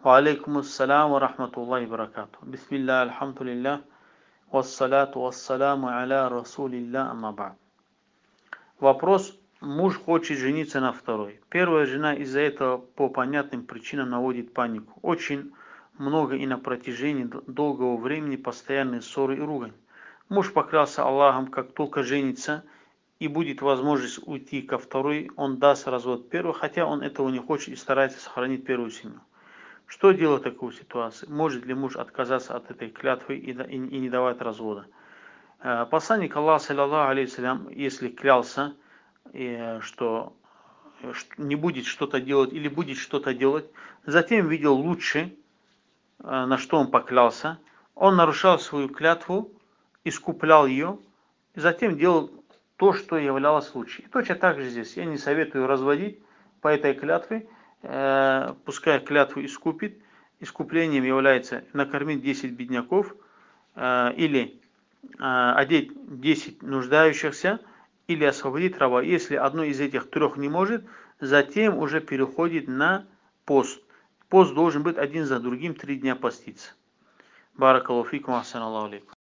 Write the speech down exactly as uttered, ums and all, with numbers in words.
Ва алейкум ассалям ва рахматуллахи ва баракату. Бисмилля, альхамдулиллах, вассаляту вассаляму аля расулилля, амма ба'д. Вопрос: муж хочет жениться на второй. Первая жена из-за этого по понятным причинам наводит панику. Очень много и на протяжении долгого времени постоянные ссоры и ругань. Муж поклялся Аллахом, как только женится и будет возможность уйти ко второй, он даст развод первой, хотя он этого не хочет и старается сохранить первую семью. Что делать в такой ситуации? Может ли муж отказаться от этой клятвы и, и, и не давать развода? Посланник Аллаха, саллаллаху алейхи, если клялся, что не будет что-то делать или будет что-то делать, затем видел лучше, на что он поклялся, он нарушал свою клятву, искуплял ее, и затем делал то, что являлось лучше. И точно так же здесь. Я не советую разводить по этой клятве, пускай клятву искупит. Искуплением является накормить десять бедняков или одеть десять нуждающихся, или освободить раба. Если одно из этих трех не может, затем уже переходит на пост. Пост должен быть один за другим, три дня поститься. Баракаллаху фикум, ахсан Аллаху алейкум.